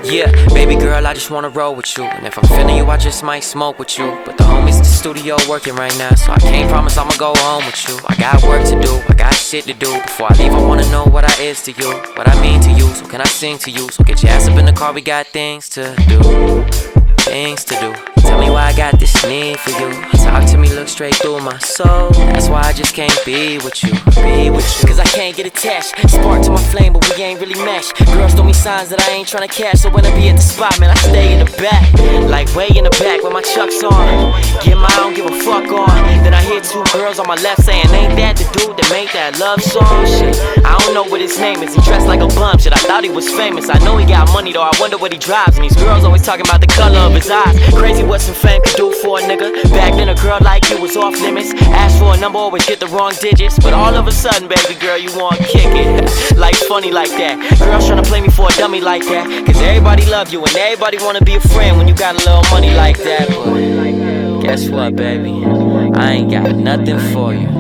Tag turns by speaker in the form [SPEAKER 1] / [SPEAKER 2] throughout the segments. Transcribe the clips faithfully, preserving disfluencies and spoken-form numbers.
[SPEAKER 1] Yeah, baby girl, I just wanna roll with you. And if I'm feeling you, I just might smoke with you. But the homies in the studio working right now, so I can't promise I'ma go home with you. I got work to do, I got shit to do. Before I leave, I wanna know what I is to you, what I mean to you. So can I sing to you? So get your ass up in the car, we got things to do. Things to do. Tell me why I got this need for you. Talk to me, look straight through my soul. That's why I just can't be with you, be with you. Cause I can't get attached. Spark to my flame, but we ain't really matched. Girls throw me signs that I ain't tryna catch. So when I be at the spot, man, I stay in the back. Like way in the back with my chucks on. Get my I don't give a fuck on. Then I hear two girls on my left saying, ain't that the dude that made that love song? Shit, I don't know what his name is. He dressed like a bum. Shit, I thought he was famous. I know he got money though, I wonder what he drives. And these girls always talking about the color of his eyes. Crazy what some fame could do for a nigga. Back then a girl like you was off limits. Ask for a number, always get the wrong digits. But all of a sudden, baby girl, you wanna kick it. Like funny like that. Girls tryna play me for a dummy like that. Cause everybody love you and everybody wanna be a friend when you got a little money like that. But guess what, baby? I ain't got nothing for you.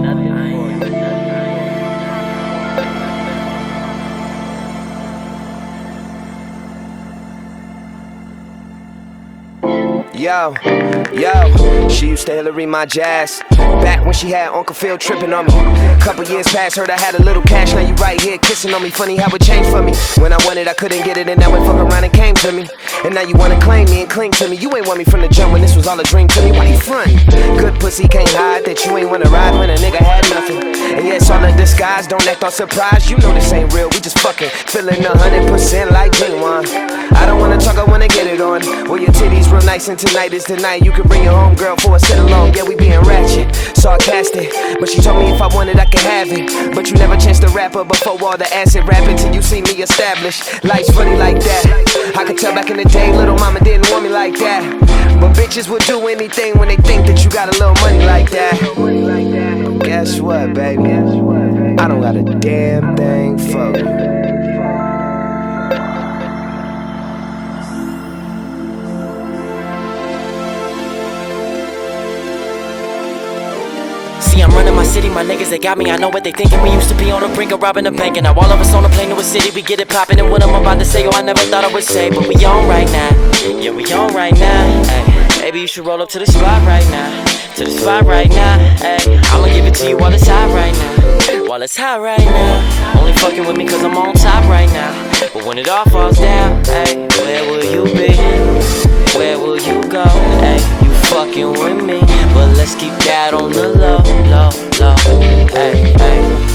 [SPEAKER 2] Yo, yo, she used to Hillary my jazz. Back when she had Uncle Phil tripping on me. Couple years past, heard I had a little cash. Now you right here kissing on me. Funny how it changed for me. When I wanted, I couldn't get it, and now it fuck around and came to me. And now you wanna claim me and cling to me. You ain't want me from the jump when this was all a dream to me. Why you frontin'? Good pussy can't hide that you ain't wanna ride when a nigga had nothing. And yeah, it's all a disguise. Don't act all surprised. You know this ain't real. We just fucking feeling a hundred percent like genuine. I don't wanna talk, I wanna get it on. Well, your titties real nice, and tonight is the night. You can bring your home girl for a sit along. Yeah, we being ratchet, sarcastic, but she told me if I wanted I could have it. But you never chanced to rap her before all the acid rapping till you see me established. Life's funny like that. I could tell back in the day, little mama didn't want me like that. But bitches would do anything when they think that you got a little money like that. But guess what, baby? I don't got a damn thing for you.
[SPEAKER 1] See, I'm running my city, my niggas, they got me. I know what they thinking. We used to be on the brink of robbing a bank, and now all of us on a plane to a city. We get it poppin', and what I'm about to say, oh, I never thought I would say, but we on right now. Yeah, we on right now. Ay, maybe you should roll up to the spot right now. To the spot right now. Ay, I'ma give it to you while it's hot right now. While it's hot right now. Only fucking with me cause I'm on top right now. But when it all falls down, ay, where will you be? Where will you go? Ay, you fucking with me, but let's keep that on the low, low, low. Ay, ay.